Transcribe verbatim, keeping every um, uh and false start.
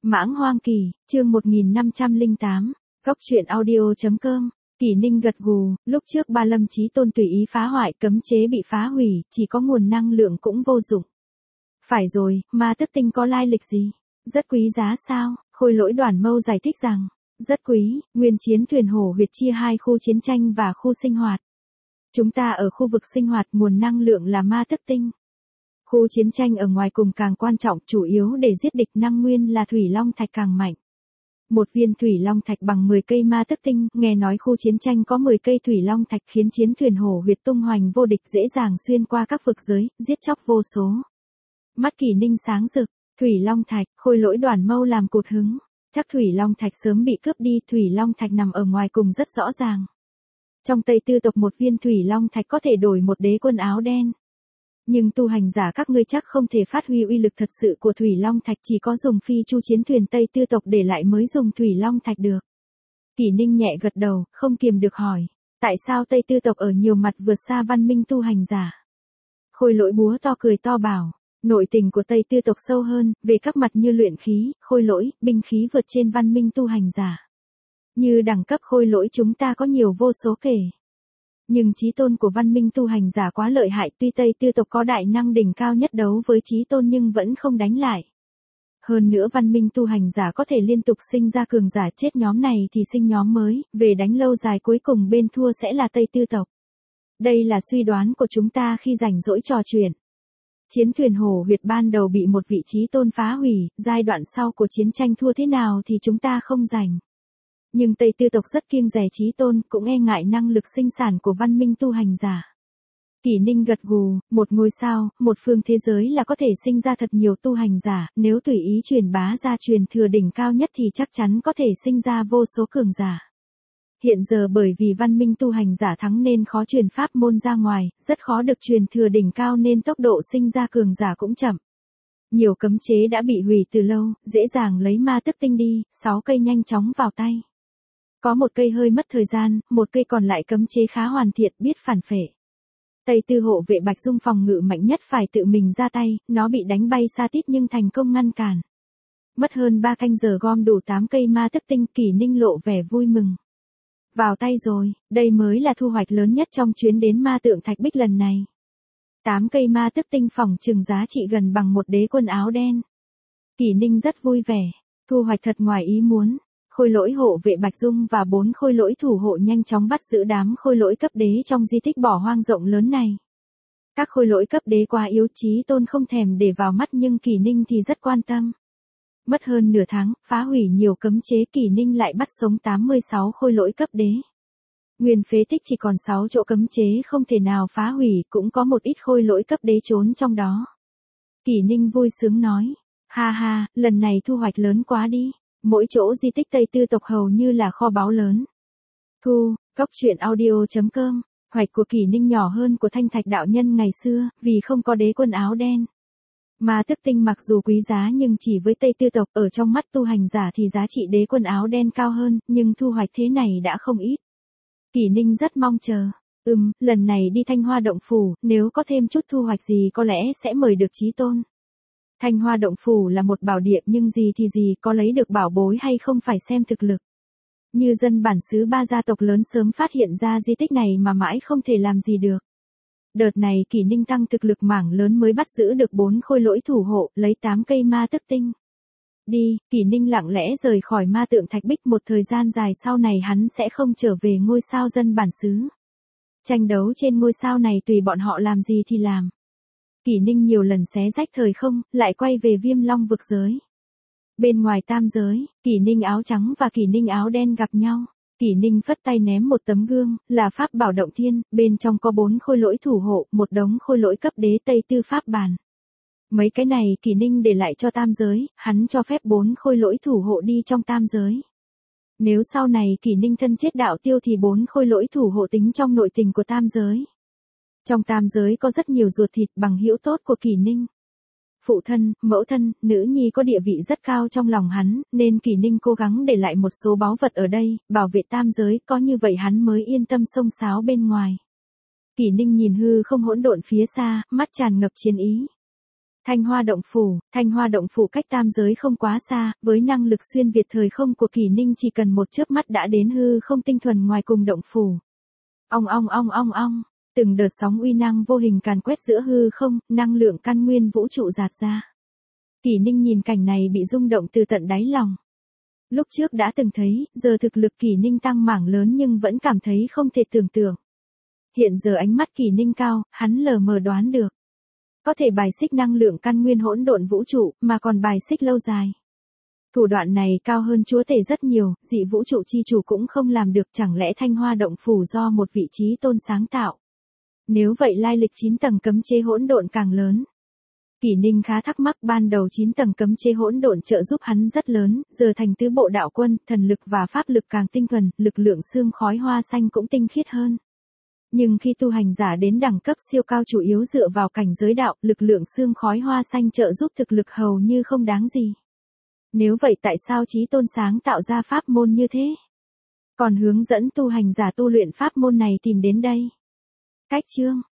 Mãng Hoang Kỳ, chương một nghìn năm trăm lẻ tám, Cốc truyện audio.com. Kỷ Ninh gật gù, lúc trước Ba Lâm Chí Tôn tùy ý phá hoại, cấm chế bị phá hủy, chỉ có nguồn năng lượng cũng vô dụng. Phải rồi, ma tức tinh có lai lịch gì? Rất quý giá sao? Khôi Lỗi Đoản Mâu giải thích rằng, rất quý, nguyên chiến thuyền hổ huyệt chia hai khu chiến tranh và khu sinh hoạt. Chúng ta ở khu vực sinh hoạt nguồn năng lượng là ma tức tinh. Khu chiến tranh ở ngoài cùng càng quan trọng, chủ yếu để giết địch, năng nguyên là thủy long thạch càng mạnh. Một viên thủy long thạch bằng mười cây ma tức tinh, nghe nói khu chiến tranh có mười cây thủy long thạch khiến chiến thuyền hổ huyệt tung hoành vô địch, dễ dàng xuyên qua các vực giới, giết chóc vô số. Mắt Kỷ Ninh sáng rực, thủy long thạch, Khôi Lỗi Đoản Mâu làm cụt hứng. Chắc thủy long thạch sớm bị cướp đi, thủy long thạch nằm ở ngoài cùng rất rõ ràng. Trong Tây Tư tộc một viên thủy long thạch có thể đổi một đế quân áo đen. Nhưng tu hành giả các ngươi chắc không thể phát huy uy lực thật sự của thủy long thạch, chỉ có dùng phi chu chiến thuyền Tây Tư tộc để lại mới dùng thủy long thạch được. Kỷ Ninh nhẹ gật đầu, không kiềm được hỏi, tại sao Tây Tư tộc ở nhiều mặt vượt xa văn minh tu hành giả? Khôi Lỗi búa to cười to bảo, nội tình của Tây Tư tộc sâu hơn, về các mặt như luyện khí, khôi lỗi, binh khí vượt trên văn minh tu hành giả. Như đẳng cấp khôi lỗi chúng ta có nhiều vô số kể. Nhưng chí tôn của văn minh tu hành giả quá lợi hại, tuy Tây Tư tộc có đại năng đỉnh cao nhất đấu với chí tôn nhưng vẫn không đánh lại. Hơn nữa văn minh tu hành giả có thể liên tục sinh ra cường giả, chết nhóm này thì sinh nhóm mới, về đánh lâu dài cuối cùng bên thua sẽ là Tây Tư tộc. Đây là suy đoán của chúng ta khi rảnh rỗi trò chuyện. Chiến thuyền hổ huyệt ban đầu bị một vị chí tôn phá hủy, giai đoạn sau của chiến tranh thua thế nào thì chúng ta không rành. Nhưng Tây Tư tộc rất kiêng dè chí tôn, cũng e ngại năng lực sinh sản của văn minh tu hành giả. Kỷ Ninh gật gù, một ngôi sao, một phương thế giới là có thể sinh ra thật nhiều tu hành giả, nếu tùy ý truyền bá ra truyền thừa đỉnh cao nhất thì chắc chắn có thể sinh ra vô số cường giả. Hiện giờ bởi vì văn minh tu hành giả thắng nên khó truyền pháp môn ra ngoài, rất khó được truyền thừa đỉnh cao nên tốc độ sinh ra cường giả cũng chậm. Nhiều cấm chế đã bị hủy từ lâu, dễ dàng lấy ma tức tinh đi, sáu cây nhanh chóng vào tay. Có một cây hơi mất thời gian, một cây còn lại cấm chế khá hoàn thiện, biết phản phệ. Tây Tư hộ vệ Bạch Dung phòng ngự mạnh nhất phải tự mình ra tay, nó bị đánh bay xa tít nhưng thành công ngăn cản. Mất hơn ba canh giờ gom đủ tám cây ma tức tinh, Kỷ Ninh lộ vẻ vui mừng. Vào tay rồi, đây mới là thu hoạch lớn nhất trong chuyến đến ma tượng Thạch Bích lần này. tám cây ma tức tinh phỏng chừng giá trị gần bằng một đế quân áo đen. Kỷ Ninh rất vui vẻ, thu hoạch thật ngoài ý muốn. Khôi Lỗi hộ vệ Bạch Dung và bốn khôi lỗi thủ hộ nhanh chóng bắt giữ đám khôi lỗi cấp đế trong di tích bỏ hoang rộng lớn này. Các khôi lỗi cấp đế quá yếu, chí tôn không thèm để vào mắt nhưng Kỷ Ninh thì rất quan tâm. Mất hơn nửa tháng, phá hủy nhiều cấm chế, Kỷ Ninh lại bắt sống tám mươi sáu khôi lỗi cấp đế. Nguyên phế tích chỉ còn sáu chỗ cấm chế không thể nào phá hủy, cũng có một ít khôi lỗi cấp đế trốn trong đó. Kỷ Ninh vui sướng nói, ha ha, lần này thu hoạch lớn quá đi. Mỗi chỗ di tích Tây Tư tộc hầu như là kho báu lớn. Thu, Cốc truyện audio.com. Hoạch của Kỷ Ninh nhỏ hơn của Thanh Thạch đạo nhân ngày xưa, vì không có đế quân áo đen. Ma tức tinh mặc dù quý giá nhưng chỉ với Tây Tư tộc, ở trong mắt tu hành giả thì giá trị đế quân áo đen cao hơn, nhưng thu hoạch thế này đã không ít. Kỷ Ninh rất mong chờ. Ừm, lần này đi Thanh Hoa Động Phủ, nếu có thêm chút thu hoạch gì có lẽ sẽ mời được chí tôn. Thanh Hoa Động Phủ là một bảo địa nhưng gì thì gì, có lấy được bảo bối hay không phải xem thực lực. Như dân bản xứ ba gia tộc lớn sớm phát hiện ra di tích này mà mãi không thể làm gì được. Đợt này Kỷ Ninh tăng thực lực mảng lớn mới bắt giữ được bốn khôi lỗi thủ hộ, lấy tám cây ma tức tinh. Đi, Kỷ Ninh lặng lẽ rời khỏi ma tượng Thạch Bích, một thời gian dài sau này hắn sẽ không trở về ngôi sao dân bản xứ. Tranh đấu trên ngôi sao này tùy bọn họ làm gì thì làm. Kỷ Ninh nhiều lần xé rách thời không, lại quay về Viêm Long vực giới. Bên ngoài tam giới, Kỷ Ninh áo trắng và Kỷ Ninh áo đen gặp nhau. Kỷ Ninh phất tay ném một tấm gương, là pháp bảo động thiên, bên trong có bốn khôi lỗi thủ hộ, một đống khôi lỗi cấp đế Tây Tư pháp bàn. Mấy cái này Kỷ Ninh để lại cho tam giới, hắn cho phép bốn khôi lỗi thủ hộ đi trong tam giới. Nếu sau này Kỷ Ninh thân chết đạo tiêu thì bốn khôi lỗi thủ hộ tính trong nội tình của tam giới. Trong tam giới có rất nhiều ruột thịt bằng hữu tốt của Kỷ Ninh. Phụ thân, mẫu thân, nữ nhi có địa vị rất cao trong lòng hắn, nên Kỷ Ninh cố gắng để lại một số báu vật ở đây, bảo vệ tam giới, có như vậy hắn mới yên tâm xông xáo bên ngoài. Kỷ Ninh nhìn hư không hỗn độn phía xa, mắt tràn ngập chiến ý. Thanh Hoa Động Phủ, Thanh Hoa Động Phủ cách tam giới không quá xa, với năng lực xuyên việt thời không của Kỷ Ninh chỉ cần một chớp mắt đã đến hư không tinh thuần ngoài cùng động phủ. Ong ong ong ong ong, từng đợt sóng uy năng vô hình càn quét giữa hư không, năng lượng căn nguyên vũ trụ dạt ra. Kỷ Ninh nhìn cảnh này bị rung động từ tận đáy lòng. Lúc trước đã từng thấy, giờ thực lực Kỷ Ninh tăng mảng lớn nhưng vẫn cảm thấy không thể tưởng tượng. Hiện giờ ánh mắt Kỷ Ninh cao, hắn lờ mờ đoán được. Có thể bài xích năng lượng căn nguyên hỗn độn vũ trụ, mà còn bài xích lâu dài. Thủ đoạn này cao hơn chúa tể rất nhiều, dị vũ trụ chi chủ cũng không làm được, chẳng lẽ Thanh Hoa Động Phủ do một vị trí tôn sáng tạo. Nếu vậy lai lịch chín tầng cấm chế hỗn độn càng lớn. Kỷ Ninh khá thắc mắc, ban đầu chín tầng cấm chế hỗn độn trợ giúp hắn rất lớn, giờ thành tứ bộ đạo quân, thần lực và pháp lực càng tinh thuần, lực lượng xương khói hoa xanh cũng tinh khiết hơn. Nhưng khi tu hành giả đến đẳng cấp siêu cao chủ yếu dựa vào cảnh giới đạo, lực lượng xương khói hoa xanh trợ giúp thực lực hầu như không đáng gì. Nếu vậy tại sao Chí Tôn sáng tạo ra pháp môn như thế? Còn hướng dẫn tu hành giả tu luyện pháp môn này tìm đến đây. Cách chương